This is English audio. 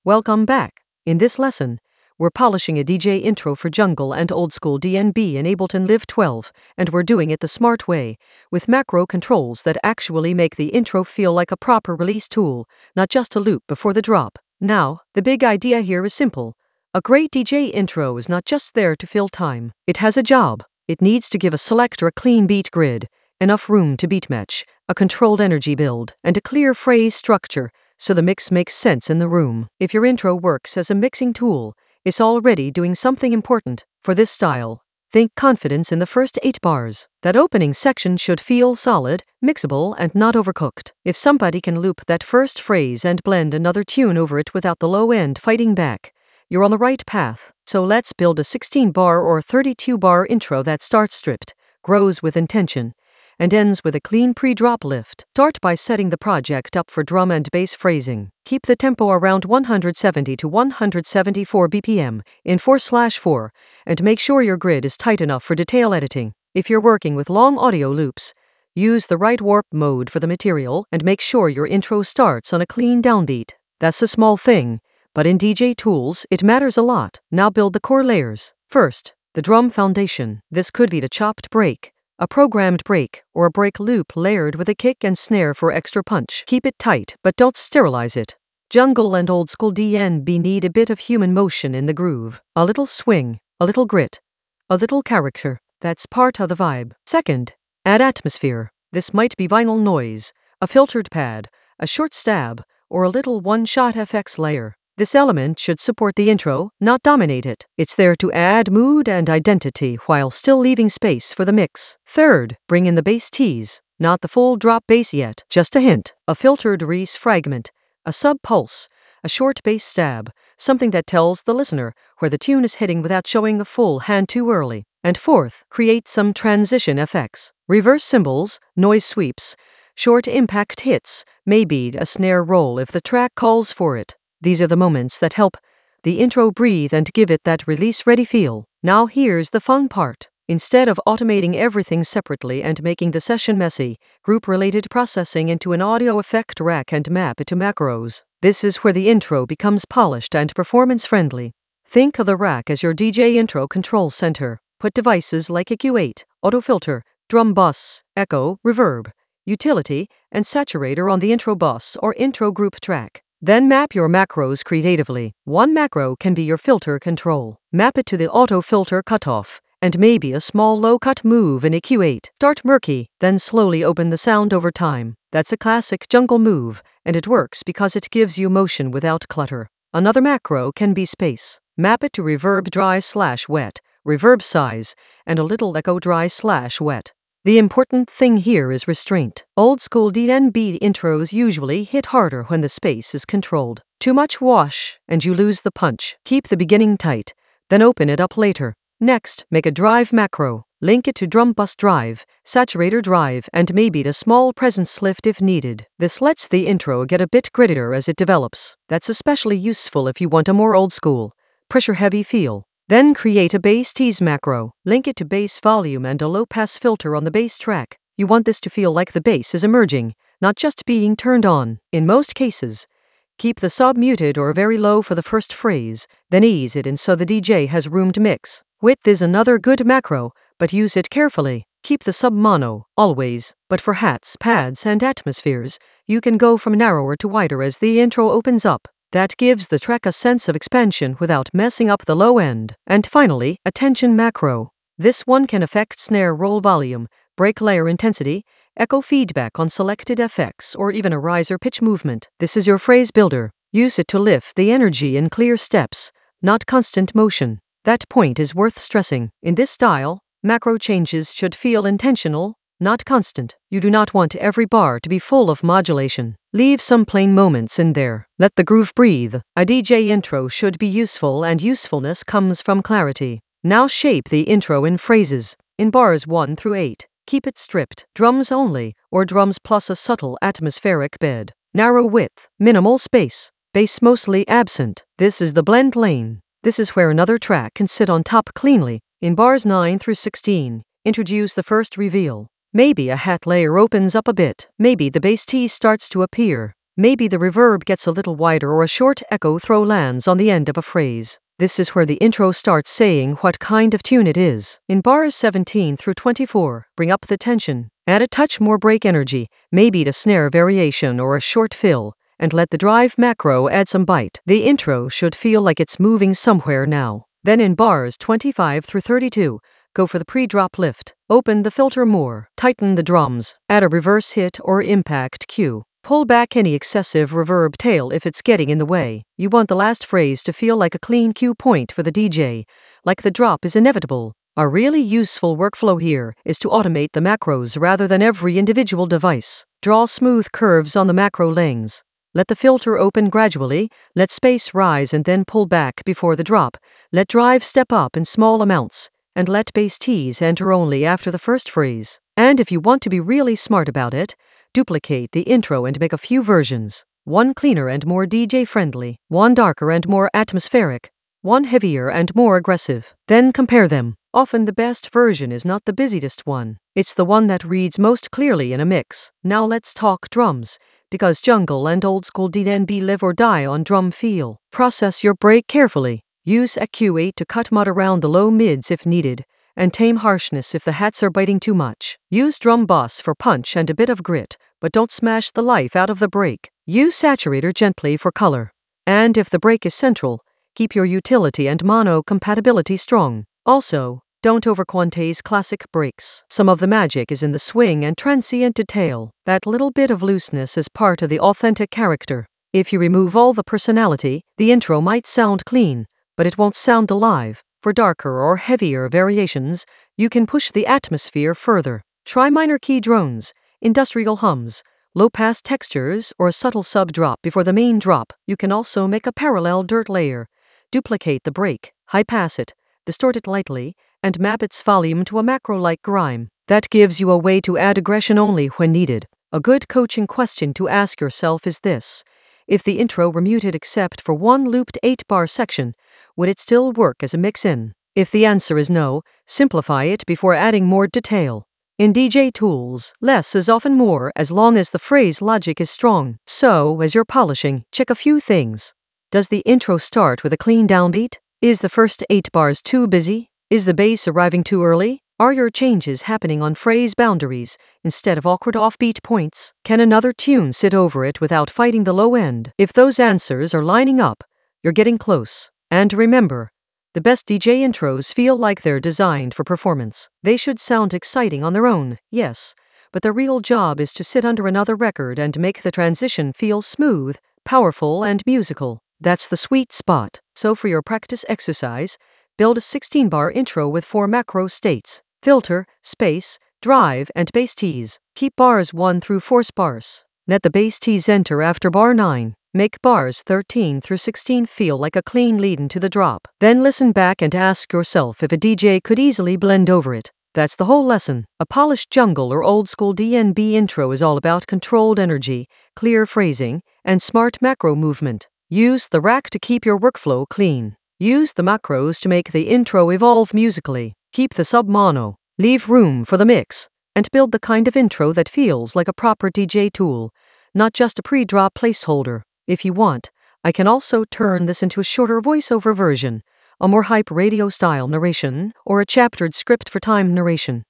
Welcome back. In this lesson, we're polishing a DJ intro for Jungle and Old School DNB in Ableton Live 12, and we're doing it the smart way, with macro controls that actually make the intro feel like a proper release tool, not just a loop before the drop. Now, the big idea here is simple. A great DJ intro is not just there to fill time. It has a job. It needs to give a selector a clean beat grid, enough room to beat match, a controlled energy build, and a clear phrase structure, so the mix makes sense in the room. If your intro works as a mixing tool, it's already doing something important. For this style, think confidence in the first 8 bars. That opening section should feel solid, mixable, and not overcooked. If somebody can loop that first phrase and blend another tune over it without the low end fighting back, you're on the right path. So let's build a 16-bar or 32-bar intro that starts stripped, grows with intention, and ends with a clean pre-drop lift. Start by setting the project up for drum and bass phrasing. Keep the tempo around 170 to 174 BPM in 4/4, and make sure your grid is tight enough for detail editing. If you're working with long audio loops, use the right warp mode for the material and make sure your intro starts on a clean downbeat. That's a small thing, but in DJ tools, it matters a lot. Now build the core layers. First, the drum foundation. This could be the chopped break, a programmed break, or a break loop layered with a kick and snare for extra punch. Keep it tight, but don't sterilize it. Jungle and Old School DNB need a bit of human motion in the groove. A little swing, a little grit, a little character. That's part of the vibe. Second, add atmosphere. This might be vinyl noise, a filtered pad, a short stab, or a little one-shot FX layer. This element should support the intro, not dominate it. It's there to add mood and identity while still leaving space for the mix. Third, bring in the bass tease. Not the full drop bass yet, just a hint. A filtered Reese fragment, a sub-pulse, a short bass stab, something that tells the listener where the tune is hitting without showing the full hand too early. And fourth, create some transition effects. Reverse cymbals, noise sweeps, short impact hits, maybe a snare roll if the track calls for it. These are the moments that help the intro breathe and give it that release-ready feel. Now here's the fun part. Instead of automating everything separately and making the session messy, group related processing into an audio effect rack and map it to macros. This is where the intro becomes polished and performance-friendly. Think of the rack as your DJ intro control center. Put devices like EQ8, autofilter, drum bus, echo, reverb, utility, and saturator on the intro bus or intro group track. Then map your macros creatively. One macro can be your filter control. Map it to the auto filter cutoff, and maybe a small low cut move in EQ8. Start murky, then slowly open the sound over time. That's a classic Jungle move, and it works because it gives you motion without clutter. Another macro can be space. Map it to reverb dry/wet, reverb size, and a little echo dry/wet. The important thing here is restraint. Old School DNB intros usually hit harder when the space is controlled. Too much wash, and you lose the punch. Keep the beginning tight, then open it up later. Next, make a drive macro. Link it to drum bus drive, saturator drive, and maybe a small presence lift if needed. This lets the intro get a bit grittier as it develops. That's especially useful if you want a more old school, pressure-heavy feel. Then create a bass tease macro. Link it to bass volume and a low-pass filter on the bass track. You want this to feel like the bass is emerging, not just being turned on. In most cases, keep the sub muted or very low for the first phrase, then ease it in so the DJ has room to mix. Width is another good macro, but use it carefully. Keep the sub mono, always, but for hats, pads, and atmospheres, you can go from narrower to wider as the intro opens up. That gives the track a sense of expansion without messing up the low end. And finally, a tension macro. This one can affect snare roll volume, break layer intensity, echo feedback on selected FX, or even a riser pitch movement. This is your phrase builder. Use it to lift the energy in clear steps, not constant motion. That point is worth stressing. In this style, macro changes should feel intentional, not constant. You do not want every bar to be full of modulation. Leave some plain moments in there. Let the groove breathe. A DJ intro should be useful, and usefulness comes from clarity. Now shape the intro in phrases. In bars 1 through 8, keep it stripped, drums only, or drums plus a subtle atmospheric bed. Narrow width, minimal space, bass mostly absent. This is the blend lane. This is where another track can sit on top cleanly. In bars 9 through 16, introduce the first reveal. Maybe a hat layer opens up a bit. Maybe the bass tease starts to appear. Maybe the reverb gets a little wider or a short echo throw lands on the end of a phrase. This is where the intro starts saying what kind of tune it is. In bars 17 through 24, bring up the tension. Add a touch more break energy, maybe a snare variation or a short fill, and let the drive macro add some bite. The intro should feel like it's moving somewhere now. Then in bars 25 through 32, go for the pre-drop lift. Open the filter more, tighten the drums, add a reverse hit or impact cue. Pull back any excessive reverb tail if it's getting in the way. You want the last phrase to feel like a clean cue point for the DJ, like the drop is inevitable. A really useful workflow here is to automate the macros rather than every individual device. Draw smooth curves on the macro lanes. Let the filter open gradually, let space rise and then pull back before the drop, let drive step up in small amounts, and let bass tease enter only after the first phrase. And if you want to be really smart about it, duplicate the intro and make a few versions. One cleaner and more DJ-friendly, one darker and more atmospheric, one heavier and more aggressive. Then compare them. Often the best version is not the busiest one. It's the one that reads most clearly in a mix. Now let's talk drums, because jungle and old school DnB live or die on drum feel. Process your break carefully. Use a Q8 to cut mud around the low mids if needed, and tame harshness if the hats are biting too much. Use drum boss for punch and a bit of grit, but don't smash the life out of the break. Use saturator gently for color. And if the break is central, keep your utility and mono compatibility strong. Also, don't overquantize classic breaks. Some of the magic is in the swing and transient detail. That little bit of looseness is part of the authentic character. If you remove all the personality, the intro might sound clean, but it won't sound alive. For darker or heavier variations, you can push the atmosphere further. Try minor key drones, industrial hums, low-pass textures, or a subtle sub-drop before the main drop. You can also make a parallel dirt layer. Duplicate the break, high-pass it, distort it lightly, and map its volume to a macro-like grime. That gives you a way to add aggression only when needed. A good coaching question to ask yourself is this: if the intro were muted except for one looped 8-bar section, would it still work as a mix-in? If the answer is no, simplify it before adding more detail. In DJ tools, less is often more as long as the phrase logic is strong. So, as you're polishing, check a few things. Does the intro start with a clean downbeat? Is the first 8 bars too busy? Is the bass arriving too early? Are your changes happening on phrase boundaries instead of awkward offbeat points? Can another tune sit over it without fighting the low end? If those answers are lining up, you're getting close. And remember, the best DJ intros feel like they're designed for performance. They should sound exciting on their own, yes, but the real job is to sit under another record and make the transition feel smooth, powerful, and musical. That's the sweet spot. So for your practice exercise, build a 16-bar intro with 4 macro states: filter, space, drive, and bass tease. Keep bars 1 through 4 sparse. Let the bass tease enter after bar 9. Make bars 13 through 16 feel like a clean lead-in to the drop. Then listen back and ask yourself if a DJ could easily blend over it. That's the whole lesson. A polished jungle or old school DnB intro is all about controlled energy, clear phrasing, and smart macro movement. Use the rack to keep your workflow clean. Use the macros to make the intro evolve musically. Keep the sub-mono. Leave room for the mix. And build the kind of intro that feels like a proper DJ tool, not just a pre-drop placeholder. If you want, I can also turn this into a shorter voiceover version, a more hype radio-style narration, or a chaptered script for time narration.